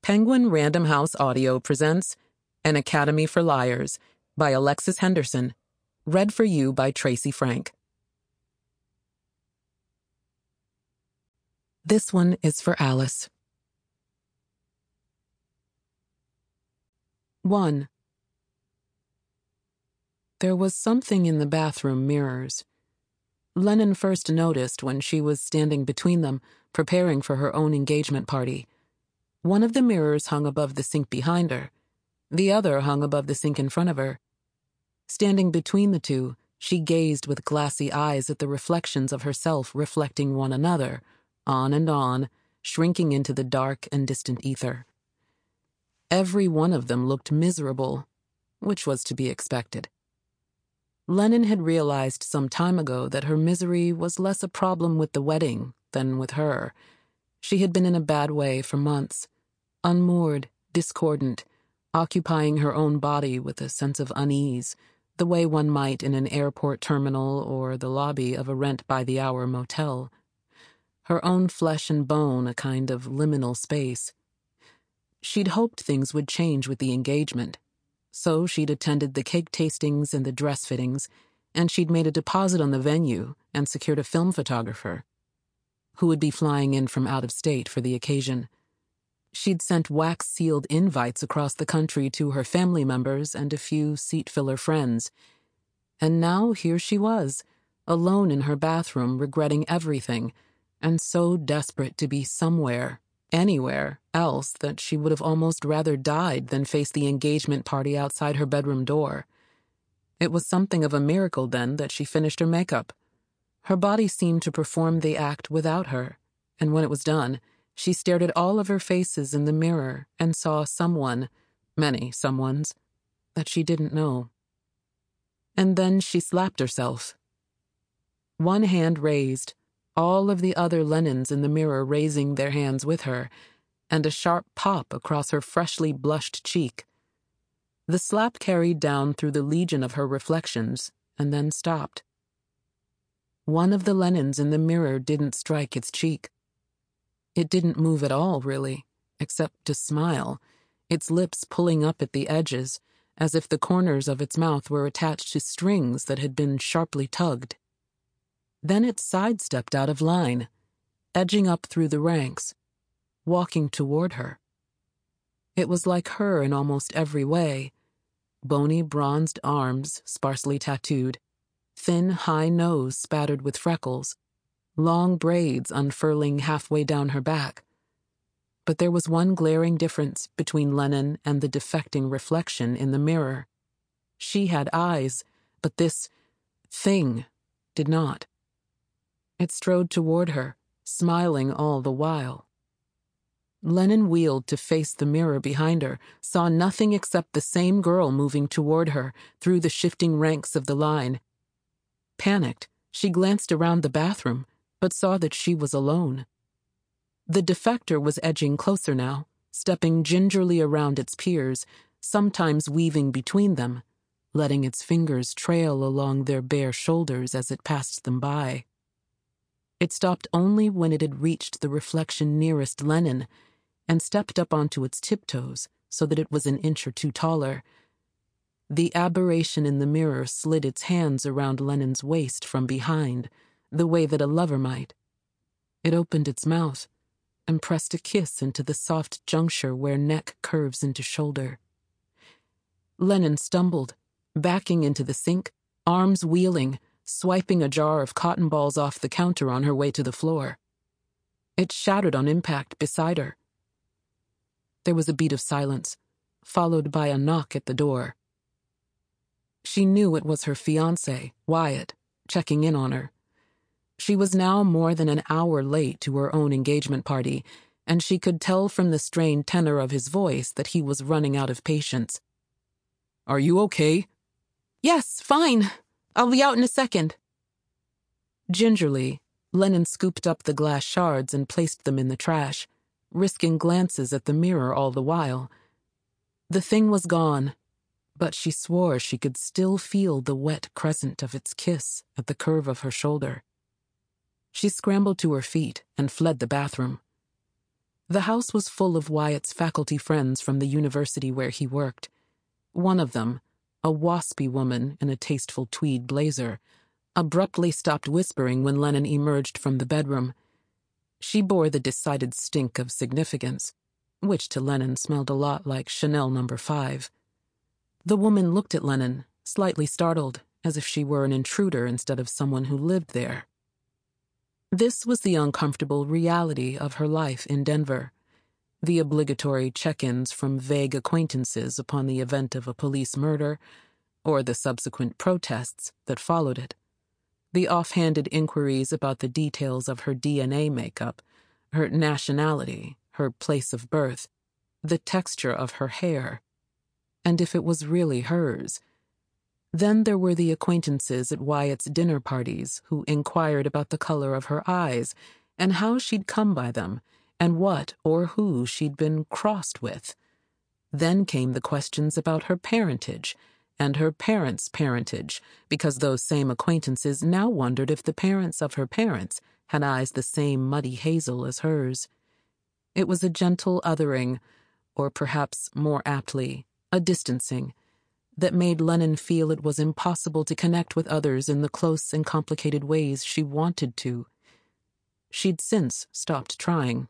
Penguin Random House Audio presents An Academy for Liars by Alexis Henderson, read for you by Tracy Frank. This one is for Alice. 1. There was something in the bathroom mirrors. Lennon first noticed when she was standing between them, preparing for her own engagement party. One of the mirrors hung above the sink behind her. The other hung above the sink in front of her. Standing between the two, she gazed with glassy eyes at the reflections of herself reflecting one another, on and on, shrinking into the dark and distant ether. Every one of them looked miserable, which was to be expected. Lennon had realized some time ago that her misery was less a problem with the wedding than with her. She had been in a bad way for months, unmoored, discordant, occupying her own body with a sense of unease, the way one might in an airport terminal or the lobby of a rent-by-the-hour motel. Her own flesh and bone a kind of liminal space. She'd hoped things would change with the engagement, so she'd attended the cake tastings and the dress fittings, and she'd made a deposit on the venue and secured a film photographer who would be flying in from out of state for the occasion. She'd sent wax-sealed invites across the country to her family members and a few seat-filler friends. And now here she was, alone in her bathroom, regretting everything, and so desperate to be somewhere, anywhere else that she would have almost rather died than face the engagement party outside her bedroom door. It was something of a miracle, then, that she finished her makeup. Her body seemed to perform the act without her, and when it was done, she stared at all of her faces in the mirror and saw someone, many someones, that she didn't know. And then she slapped herself. One hand raised, all of the other Lennons in the mirror raising their hands with her, and a sharp pop across her freshly blushed cheek. The slap carried down through the legion of her reflections, and then stopped. One of the Lennons in the mirror didn't strike its cheek. It didn't move at all, really, except to smile, its lips pulling up at the edges, as if the corners of its mouth were attached to strings that had been sharply tugged. Then it sidestepped out of line, edging up through the ranks, walking toward her. It was like her in almost every way: bony bronzed arms, sparsely tattooed, thin high nose spattered with freckles, long braids unfurling halfway down her back. But there was one glaring difference between Lennon and the defecting reflection in the mirror. She had eyes, but this thing did not. It strode toward her, smiling all the while. Lennon wheeled to face the mirror behind her, saw nothing except the same girl moving toward her through the shifting ranks of the line. Panicked, she glanced around the bathroom, but saw that she was alone. The defector was edging closer now, stepping gingerly around its peers, sometimes weaving between them, letting its fingers trail along their bare shoulders as it passed them by. It stopped only when it had reached the reflection nearest Lennon, and stepped up onto its tiptoes so that it was an inch or two taller. The aberration in the mirror slid its hands around Lennon's waist from behind, the way that a lover might. It opened its mouth and pressed a kiss into the soft juncture where neck curves into shoulder. Lennon stumbled, backing into the sink, arms wheeling, swiping a jar of cotton balls off the counter on her way to the floor. It shattered on impact beside her. There was a beat of silence, followed by a knock at the door. She knew it was her fiancé, Wyatt, checking in on her. She was now more than an hour late to her own engagement party, and she could tell from the strained tenor of his voice that he was running out of patience. "Are you okay?" "Yes, fine. I'll be out in a second." Gingerly, Lennon scooped up the glass shards and placed them in the trash, risking glances at the mirror all the while. The thing was gone, but she swore she could still feel the wet crescent of its kiss at the curve of her shoulder. She scrambled to her feet and fled the bathroom. The house was full of Wyatt's faculty friends from the university where he worked. One of them, a waspy woman in a tasteful tweed blazer, abruptly stopped whispering when Lennon emerged from the bedroom. She bore the decided stink of significance, which to Lennon smelled a lot like Chanel No. 5. The woman looked at Lennon, slightly startled, as if she were an intruder instead of someone who lived there. This was the uncomfortable reality of her life in Denver. The obligatory check-ins from vague acquaintances upon the event of a police murder, or the subsequent protests that followed it. The offhanded inquiries about the details of her DNA makeup, her nationality, her place of birth, the texture of her hair, and if it was really hers. Then there were the acquaintances at Wyatt's dinner parties who inquired about the color of her eyes and how she'd come by them and what or who she'd been crossed with. Then came the questions about her parentage and her parents' parentage, because those same acquaintances now wondered if the parents of her parents had eyes the same muddy hazel as hers. It was a gentle othering, or perhaps more aptly, a distancing, that made Lennon feel it was impossible to connect with others in the close and complicated ways she wanted to. She'd since stopped trying.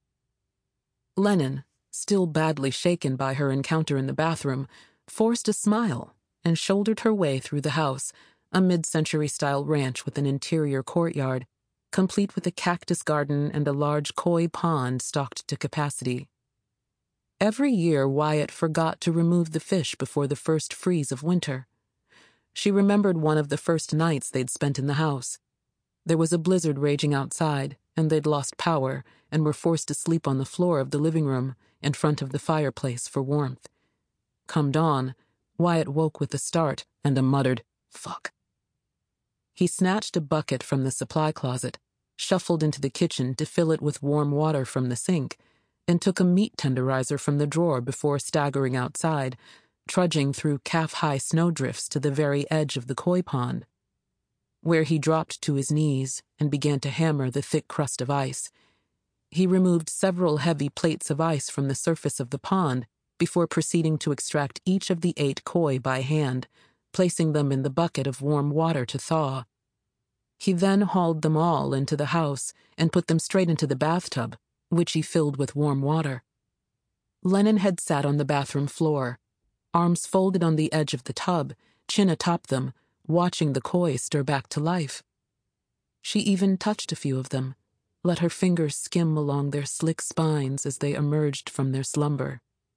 Lennon, still badly shaken by her encounter in the bathroom, forced a smile and shouldered her way through the house, a mid-century-style ranch with an interior courtyard, complete with a cactus garden and a large koi pond stocked to capacity. Every year, Wyatt forgot to remove the fish before the first freeze of winter. She remembered one of the first nights they'd spent in the house. There was a blizzard raging outside, and they'd lost power and were forced to sleep on the floor of the living room in front of the fireplace for warmth. Come dawn, Wyatt woke with a start and a muttered, "Fuck." He snatched a bucket from the supply closet, shuffled into the kitchen to fill it with warm water from the sink, and took a meat tenderizer from the drawer before staggering outside, trudging through calf-high snowdrifts to the very edge of the koi pond, where he dropped to his knees and began to hammer the thick crust of ice. He removed several heavy plates of ice from the surface of the pond before proceeding to extract each of the 8 koi by hand, placing them in the bucket of warm water to thaw. He then hauled them all into the house and put them straight into the bathtub, which he filled with warm water. Lennon had sat on the bathroom floor, arms folded on the edge of the tub, chin atop them, watching the koi stir back to life. She even touched a few of them, let her fingers skim along their slick spines as they emerged from their slumber.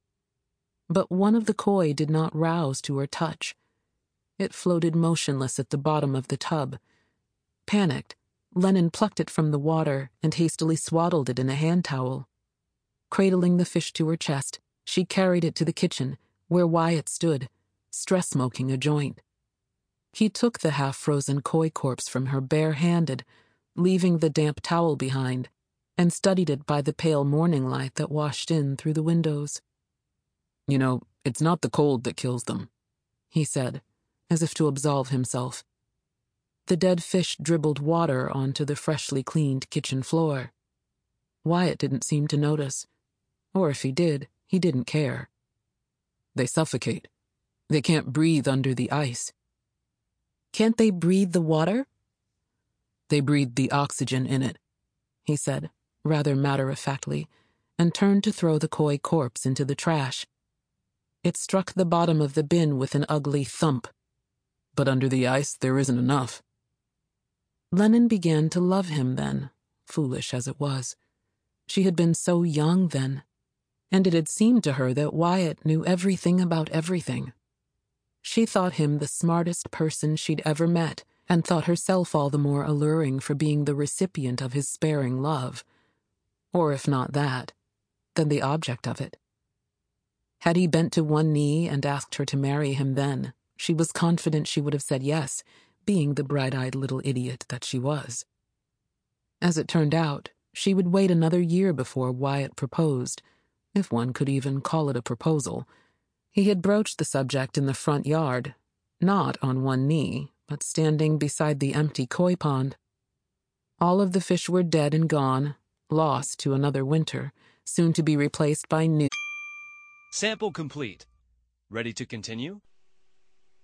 But one of the koi did not rouse to her touch. It floated motionless at the bottom of the tub. Panicked, Lennon plucked it from the water and hastily swaddled it in a hand towel. Cradling the fish to her chest, she carried it to the kitchen, where Wyatt stood, stress-smoking a joint. He took the half-frozen koi corpse from her bare-handed, leaving the damp towel behind, and studied it by the pale morning light that washed in through the windows. "You know, it's not the cold that kills them," he said, as if to absolve himself. The dead fish dribbled water onto the freshly cleaned kitchen floor. Wyatt didn't seem to notice, or if he did, he didn't care. "They suffocate. They can't breathe under the ice." "Can't they breathe the water?" "They breathe the oxygen in it," he said, rather matter-of-factly, and turned to throw the koi corpse into the trash. It struck the bottom of the bin with an ugly thump. "But under the ice there isn't enough." Lennon began to love him then, foolish as it was. She had been so young then, and it had seemed to her that Wyatt knew everything about everything. She thought him the smartest person she'd ever met, and thought herself all the more alluring for being the recipient of his sparing love. Or if not that, then the object of it. Had he bent to one knee and asked her to marry him then, she was confident she would have said yes, being the bright-eyed little idiot that she was. As it turned out, she would wait another year before Wyatt proposed, if one could even call it a proposal. He had broached the subject in the front yard, not on one knee, but standing beside the empty koi pond. All of the fish were dead and gone, lost to another winter, soon to be replaced by new. Sample complete. Ready to continue?